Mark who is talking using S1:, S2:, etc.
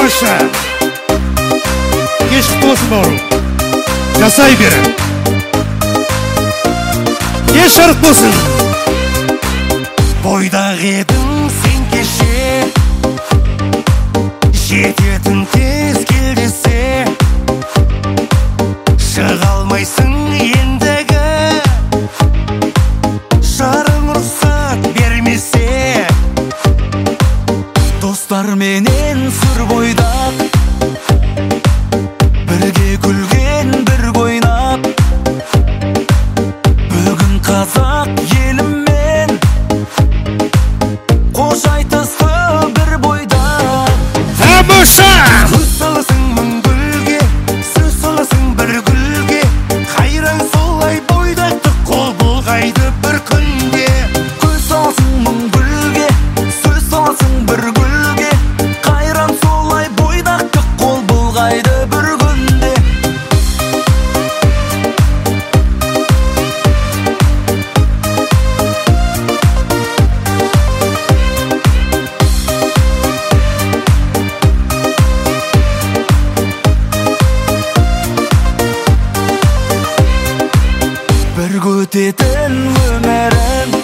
S1: тамаша. Кеш құтты болсын бауырым. Жасай бері. Кеш жарық болсын.
S2: Бойдақ едің сен кеше, жететін тез кел десе, шыға алмайсың ендігі, жарың рұқсат бермесе. Достарменен сүр бойдақ, бірге күлген бір ойнап, бүгін қазақ еліммен қош айтысты бір бойдақ.
S1: Тамаша!
S2: Көз саласың мың гүлге, сөз саласың бір гүлге, қайран солай бойдақты қол бұлғайды бір күнде. Көз саласың мың гүлге, сөз саласың бір гүлге, қайран солай бойдақты қол бұлғайды бір күнде. Бір өтетін өмірім